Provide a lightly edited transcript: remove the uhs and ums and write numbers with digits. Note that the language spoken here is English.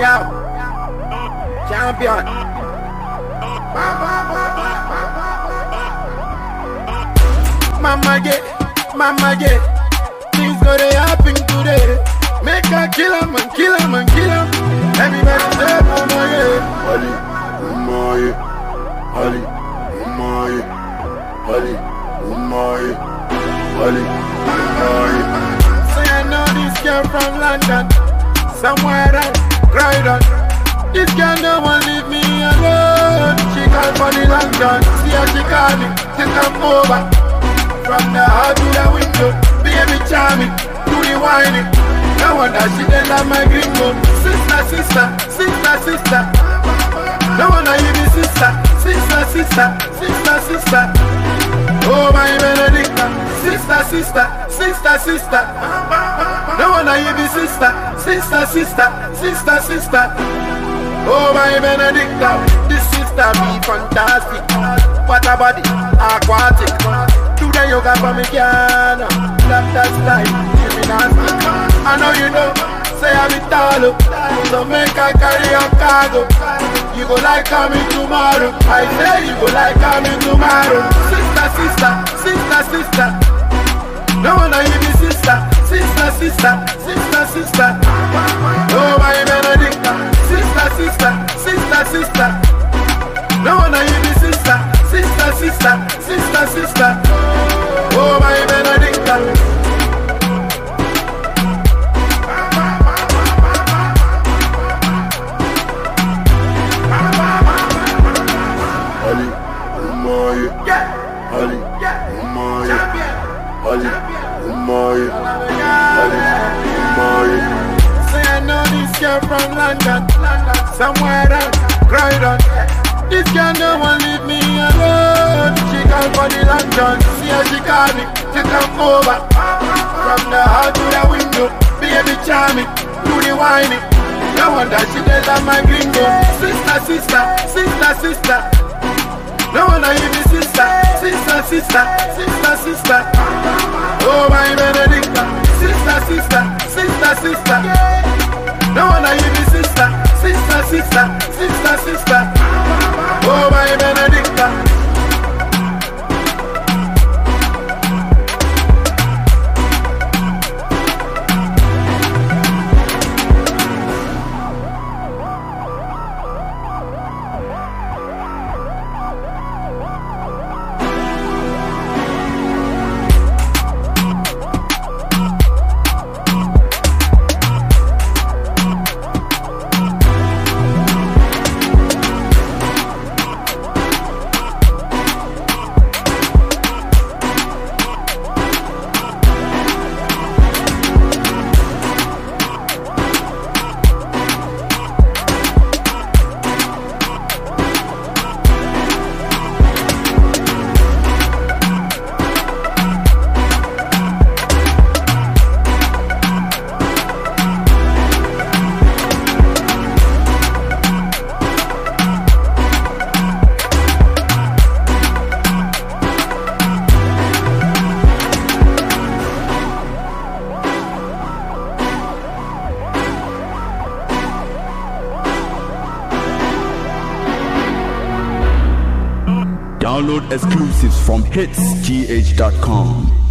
Yo, champion. Mama get, things gonna happen today. Make her kill him and kill him and kill him. Everybody say mama get. Ali, Umaye, Ali, Umaye, Ali, Umaye, Ali, Umaye. Say I know this girl from London, somewhere I cried on. This girl no one leave me alone. She called for the London, see how she call me to come over. From the hall to the window, baby charming, do the whining. No wonder she did love my gringo. Sister, sister, sister, sister. No wonder you be sister, sister, sister, sister, sister. Oh my Benedicta, sister, sister, sister, sister. No wonder you be sister, sister, sister, sister, sister. Oh my Benedicta, this sister be fantastic. What a body, aquatic. Do the yoga for me, piano. Love that style, gymnastic. I know you know, say I'm Italo. So make I carry your cargo. You go like coming tomorrow. I say you go like coming tomorrow. Sister, sister, sister, sister. No wonder you be sister, sister, sister, sister, sister. Oh my Benedicta, sister, sister, sister, sister. No wonder you be sister, sister, sister, sister, sister. Oh my Benedicta. Ali, Umaye, Ali, Umaye, Ali, Umaye, Ali, Umaye. Say I know this girl from London, somewhere I cried on. This girl no one leave me alone. She called for the London, see how she call me to come over. From the hall to the window, baby charming, do the whining. No wonder she did love my gringo. Sister, sister, sister, sister. No wonder you be sister, sister, sister, sister, sister. Oh my Benedicta, sister, sister, sister, sister. No wonder you be sister, sister, sister, sister, sister. Oh my Benedicta. Download exclusives from hitsgh.com.